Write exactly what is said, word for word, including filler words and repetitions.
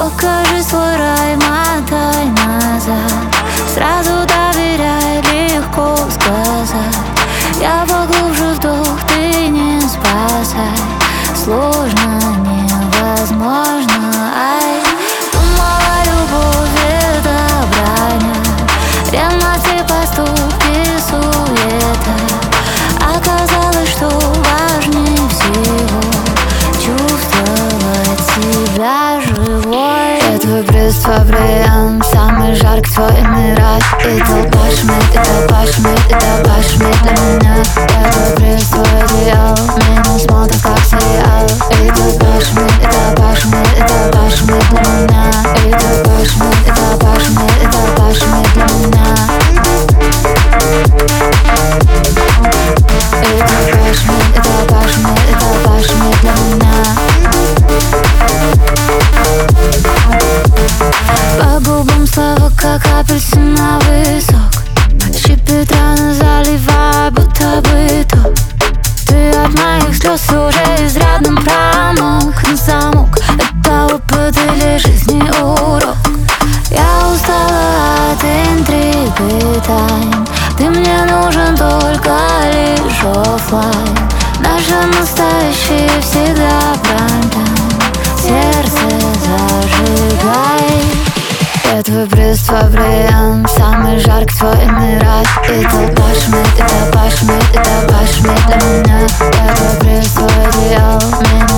Покажи свой рай, мотай назад. Сразу доверяй, легко сказать. Я поглубже вдох, ты не спасай. Сложно, невозможно, ай. Думала, любовь — это броня, ревность и поступки — суета. Оказалось, что важнее всего чувствовать себя живой. Я твой брест, твой бриллиант, самый жаркий твой мираж. И толпа шмель, и толпа шмель, и толпа шмель для меня. Я твой брест, твой одеял, меня смотрят как сериал. И толпа шмель, и толпа шмель, и толпа шмель для меня. И толпа шмель, и толпа шмель, и толпа шмель для меня. И толпа шмель, и толпа шмель, и толпа шмель для меня. По губам слова, как апельсиновый сок. Щипит раны, заливая, будто бы ток. Ты от моих слез уже изрядно промок. На замок — это опыт или жизни урок. Я устала от интриг и тайн. Ты мне нужен только лишь оффлайн. Наше настоящее всегда прайм-тайм. Сердце зажигай. Я твой брест, твой бриллиант, самый жаркий твой мираж. И толпа шмель, и толпа шмель, и толпа шмель для меня. Я твой брест, твой одеял, меня